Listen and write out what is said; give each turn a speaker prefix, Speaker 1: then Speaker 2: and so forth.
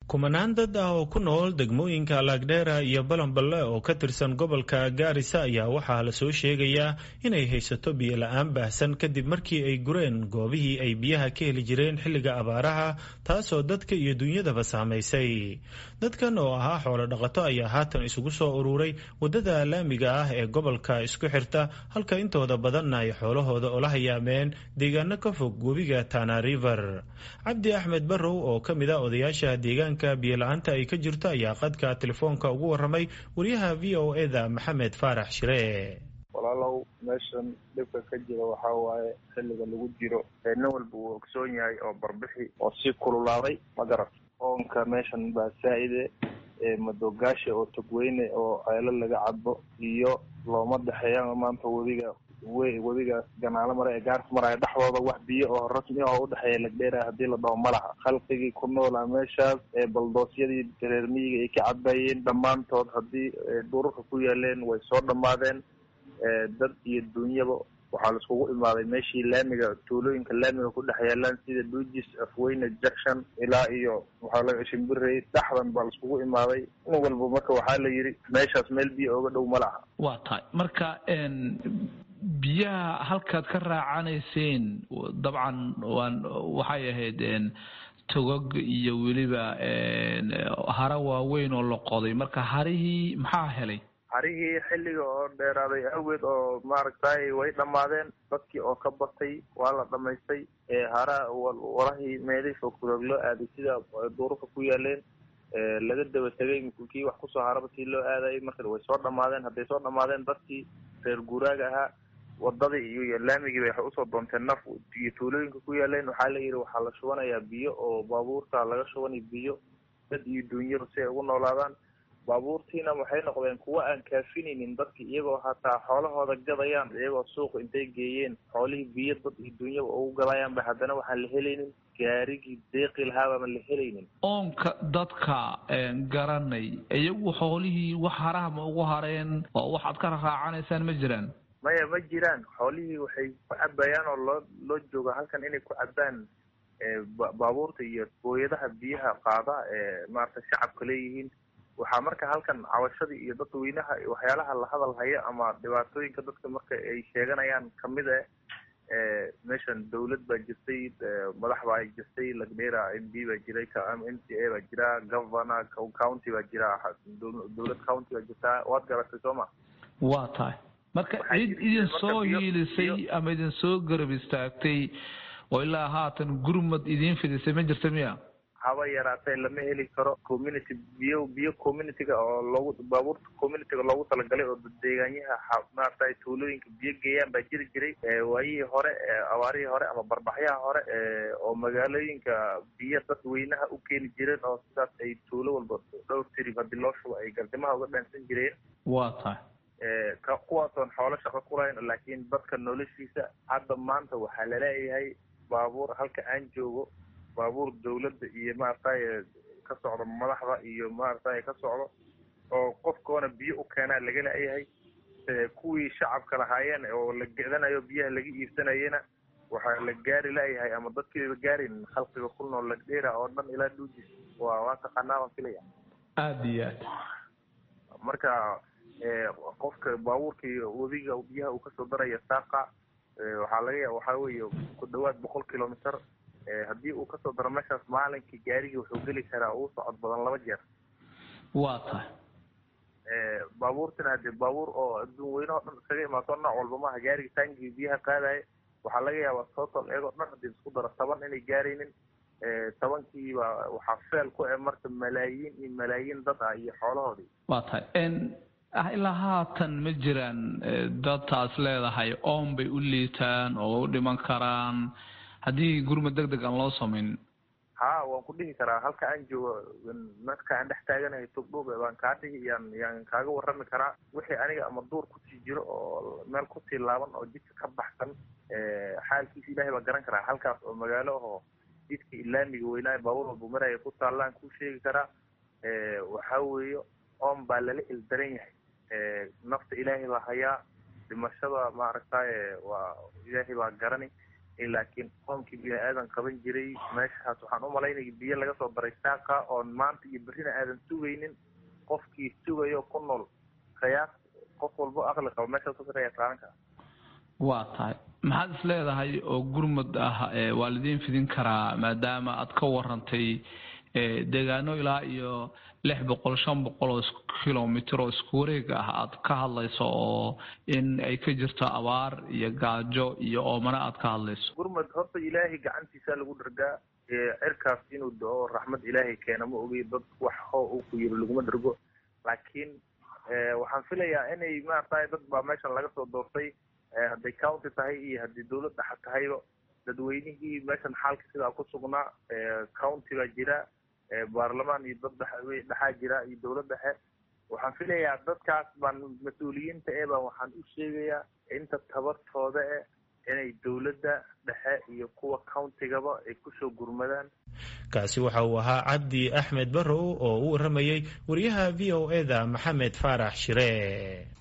Speaker 1: kumanaan dad ah oo ku nool degmooyinka Lagdheera iyo Balanballe oo ka tirsan gobolka Gaarisa ayaa waxaa la soo sheegayaa inay haysato biyo la'aan baahsan kadib markii ay gureen goobihii ay biyaha ka heli jireen xilliga abaaraha taasoo dadka iyo dunyadaba saamaysay. Dadkan oo ahaa xoolo dhaqato ayaa haatan isugu soo ururay wadada laamiga ah ee gobolka isku xirta halka intooda badanna ay xoolahooda ula hayaameen deegaano ka fog webiga Tana River. Cabdi Axmed Barrow oo ka mid ah odayaasha deegaanka biyo la'aanta ay ka jirto ayaa qadka telefoonka ugu waramay wariyaha VOA-da Maxamed Faarax Shire.
Speaker 2: walaalow meeshan dhibka ka jira waxaa waaye xilliga lagu jiro nin walba uu ogsoon yahay oo barbixi oo sii kululaaday magarat oonka meeshan baa saa'ide madoogaasha oo togweyne oo ceelo laga cadbo iyo looma dhexeeyaan maanta webigaas ganaalo mare ee gaarka maraya dhexdooda wax biyo oo rasmi ah oo u dhexeeya Lagdheera haddii la dhaho malaha khalqigii ku noolaa meeshaas ee baldoosyadii reer miyiga ay ka cadbayeen dhammaantood haddii dhururka ku yaaleen way soo dhammaadeen dad iyo dunyaba waxaa la iskugu imaaday meeshii laamiga tuulooyinka laamiga ku dhex yaalaan sida Duujis Afweyne Junction ilaa iyo waxaa laga shimbirey dhaxdan baa la iskugu imaaday in walba marka waxaa la yiri meeshaas meel biyo uga dhow malaha
Speaker 3: waa tahay marka biyaha halkaad ka raacanayseen dabcan waxay ahayd togog iyo weliba hara waaweyn oo la qoday marka harihii maxaa helay
Speaker 2: harihii xilliga oo dheeraaday awgeed oo maaragtay way dhammaadeen dadkii oo ka batay waa la dhamaystay warahii meelihii fogfog loo aaday sida duurka ku yaaleen laga daba tegay kii wax kusoo haraba si loo aadayay marka way soo dhammaadeen hadday soo dhammaadeen dadkii reer guuraaga ahaa wadadii iyo laamigii waxay usoo doonteen naf iyo tuulooyinka ku yaaleen waxaa la yidhi waxaa la shubanayaa biyo oo baabuurta laga shubanay biyo dad iyo dunyada si ay ugu noolaadaan baabuurtiina waxay noqdeen kuwa aan kaafinaynin dadki iyagoo hataa xoolahooda gadayaan iyagoo suuqa intay geeyeen xoolihii biyo dad iyo dunyaba ugu gadayaanba haddana waxaan la helaynin gaarigii deeqi lahaabama la helaynin
Speaker 3: oonka dadka garanay iyagu xoolihii wax haraha ma ugu hareen oo waxaad ka raacanaysaan ma jiraan
Speaker 2: maya ma jiraan xoolihii waxay ku cabayaan oo loo jooga halkan inay ku cabaan baabuurta iyo booyadaha biyaha qaada ee maaragtay shacabka leeyihiin waxaa marka halkan cawashadii iyo dadweynaha waxyaalaha la hadal haya ama dhibaatooyinka dadka marka ay sheeganayaan kamid ah meeshan dawlad baa jirtay madax baa jirtay Lagdheera MP baa jiray MCA baa jira governor county baa jira dawlad county baa jirta waad garatay Soomaa
Speaker 3: waa tahay marka cid idin soo hiilisay ama idin soo garab istaagtay oo ilaa haatan gurmad idin fidisay ma jirta miya
Speaker 2: haba yaraatay lama heli karo community biyo community-ga oo loogu baabuurta community-ga loogu talagalay oo deegaanyaha maartay tuulooyinka biyo geeyaan baa jiri jiray waayihii hore awaarihii hore ama barbaxyaha hore oo magaalooyinka biyo dadweynaha u keeni jireen oo sidaas ay tuulo walba dhowr tirib haddii loo shubo ay gardimaha uga dhaansan jireen
Speaker 3: waa tahay
Speaker 2: kuwaasoon xoolo shaqo ku lahayn laakiin dadka noloshiisa hadda maanta waxaa laleeyahay baabuur halka aan joogo baabuur dawladda iyo maaragtay ka socdo madaxda iyo maaragtay ka socdo oo qofkoona biyo u keenaa laga leeyahay kuwii shacabka lahaayeen oo la gedanayo biyaha laga iibsanayena waxaa la gaari leeyahay ama dadkiiba gaarin khalqiga ku nool Lagdheera oo dhan ilaa Duujis waa taqaanaa filaya
Speaker 3: aad iyo aad
Speaker 2: marka qofka baabuurka iyo webiga biyaha uu ka soo daraya saaqa waxaa weeye ku dhawaad 100 kilomitir haddii uu kasoo daro meeshaas maalinkii gaarigii wuxuu geli karaa uu socod badan 2 jeer
Speaker 3: waa tahay
Speaker 2: baabuurtina hadii baabuur oo adduun weynaha dhan iskaga imaato nooc walba maaha gaarigii taangii biyaha qaadaya waxaa laga yaabaa total eego dhan haddii isku daro 10 inay gaaraynin 10kiiba waxaa feel ku marka malaayiin dad ah iyo xoolahoodii
Speaker 3: waa tahay ilaa haatan ma jiraan dadtaas leedahay oon bay u liitaan oo u dhiman karaan haddii gurmad degdeg aan loo samayn
Speaker 2: waan ku dhihi karaa halka aan joogo marka aan dhex taaganahay togdhoog baan kaa dhihi yaan kaaga warrami karaa wixii aniga ama duur kusii jiro oo meel kusii laaban oo jidka ka baxsan xaalkiisa ilaahay baa garan karaa halkaas oo magaalo ahoo jidka ilaamiga weynaa baabuur walba maraya ku taallaan kuu sheegi karaa waxaa weeye oon baa lala ildaran yahay nafta ilaahay baa hayaa dhimashada maaragtay waa ilaahay baa garani laakiin qoomkii bini-aadan qaban jiray meeshaas waxaan u malaynaya biyo laga soo daray saaqa oon maanta iyo berrina aadan sugaynin qofkii sugayo ku nool qiyaas qof walbo aqli qabo meeshaas ku saraya qaadanka.
Speaker 3: waa tahay maxaad is leedahay oo gurmud ah waa lidiin fidin karaa maadaama aad ka warantay deegaano ilaa iyo 600-500 oo kilomitir oo isku wareeg ah aad ka hadlayso oo in ay ka jirto abaar iyo gaajo iyo oomana aad ka hadlayso.
Speaker 2: gurmud horta ilaahay gacantiisa lagu dhargaa cirkaas inuu dao raxmad ilaahay keena ma ogi dad wax hoo uu ku yiri laguma dhargo laakiin waxaan filayaa inay maartay dad baa meeshan laga soo doortay hadday county tahay iyo haddii dawlad dhexe tahayba dadweynihii meeshan xaalka sidaa ku sugnaa county baa jira baarlamaan iyo dad dhexaa jira iyo dawlad dhexe waxaan filayaa dadkaas baan mas-uuliyiinta baan waxaan u sheegayaa inta tabartooda inay dawladda dhexe iyo kuwa countigaba ay kusoo gurmadaan.
Speaker 1: kaasi waxa uu ahaa Cabdi Axmed Barrow oo u waramayay wariyaha VOA-da Maxamed Faarax Shire.